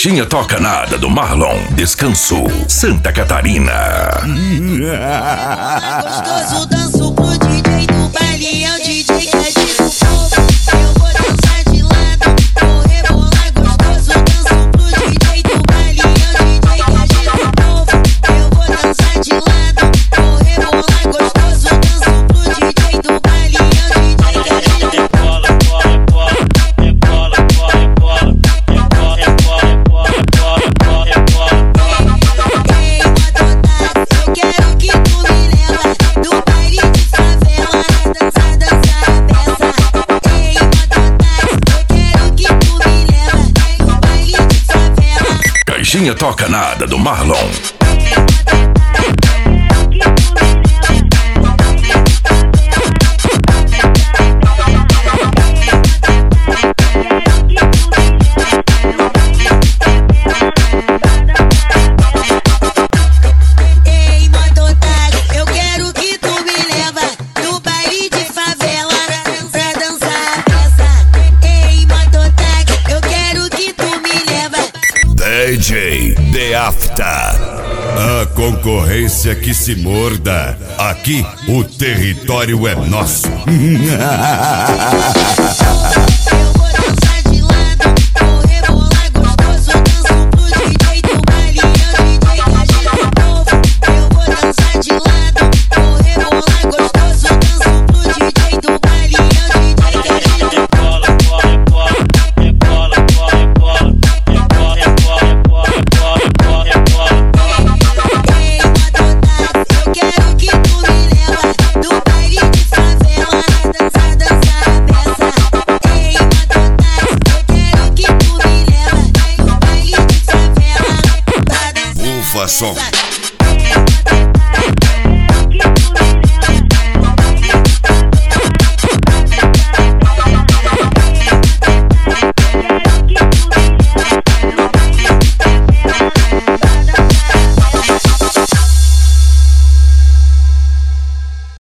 Caixinha Toca Nada do Marlon, Descanso, Santa Catarina. Gostoso, danço pro DJ do baile, é o DJ que agita o povo. Eu vou dançar de lado, vou rebolar gostoso, danço pro DJ do baile, é o DJ que agita o povo. Eu vou dançar de lado, vou rebolar gostoso, danço pro DJ do baile, é o DJ que agita o povo. Caixinha Toca Nada do Marlon. Ei, mototáxi, eu quero que tu me leva no baile de favela pra dançar a peça. Ei, mototáxi, eu quero que tu me leva. DJ The After. A concorrência que se morda. Aqui o território é nosso. Eu vou dançar de lado, vou rebolar gostoso, danço pro DJ do baile, é o DJ que agita o povo. Eu vou dançar de lado, vou rebolar gostoso, danço pro DJ do baile, é o DJ que agita o povo. Ei, mototáxi, eu quero que tu me leva no baile de favela pra dançar a peça. Ei, mototáxi, eu quero que tu me leva no baile de favela pra dançar a Ufa, som. peça.